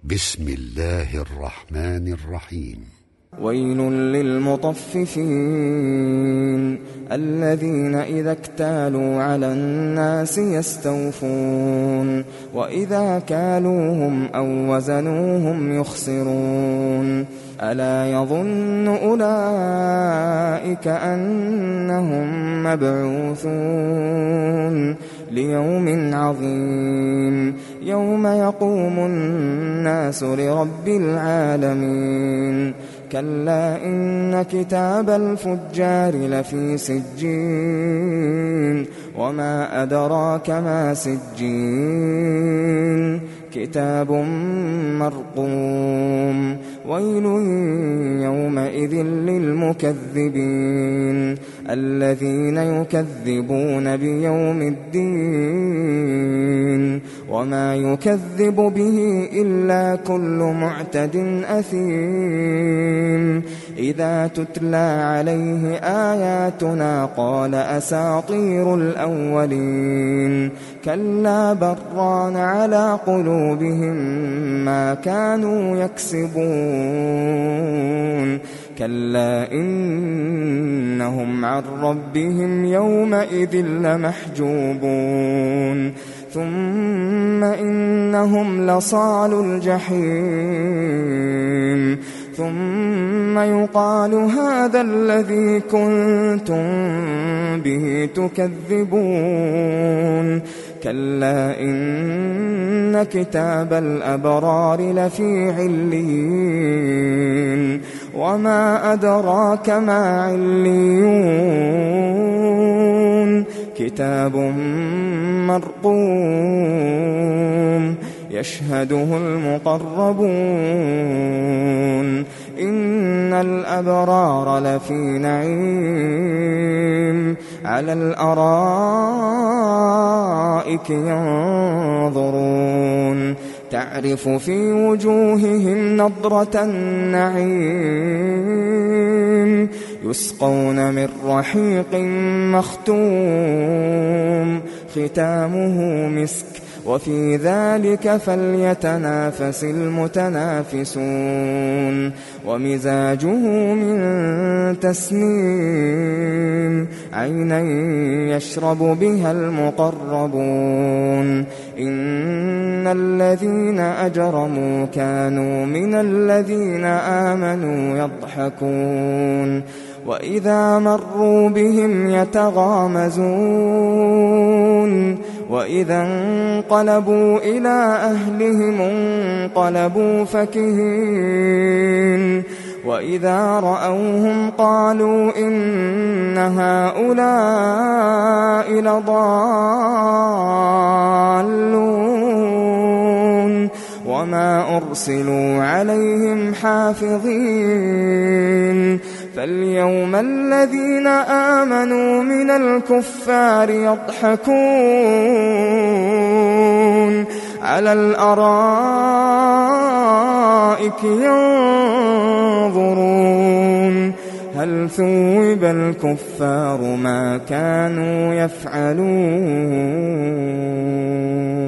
بسم الله الرحمن الرحيم. ويل للمطففين الذين إذا اكتالوا على الناس يستوفون وإذا كالوهم أو وزنوهم يخسرون ألا يظن أولئك أنهم مبعوثون ليوم عظيم يوم يقوم الناس لرب العالمين كلا إن كتاب الفجار لفي سجين وما أدراك ما سجين كتاب مرقوم ويل يومئذ للمكذبين الذين يكذبون بيوم الدين وما يكذب به إلا كل معتد أثيم إذا تتلى عليه آياتنا قال أساطير الأولين كلا بران على قلوبهم ما كانوا يكسبون كلا إنهم عن ربهم يومئذ لمحجوبون ثم إنهم لصالو الجحيم ثم يقال هذا الذي كنتم به تكذبون كلا إن كتاب الأبرار لفي عليين وما أدراك ما عليون كتاب مرقوم يشهده المقربون إن الأبرار لفي نعيم على الأرائك ينظرون تعرف في وجوههم نضرة النعيم يسقون من رحيق مختوم ختامه مسك وفي ذلك فليتنافس المتنافسون ومزاجه من تسنيم عينا يشرب بها المقربون إن الذين أجرموا كانوا من الذين آمنوا يضحكون وإذا مروا بهم يتغامزون وإذا انقلبوا إلى أهلهم انقلبوا فكهين وإذا رأوهم قالوا إن هؤلاء لضالون وما أرسلوا عليهم حافظين فاليوم الذين آمنوا من الكفار يضحكون على الأرائك ينظرون هل ثوب الكفار ما كانوا يفعلون.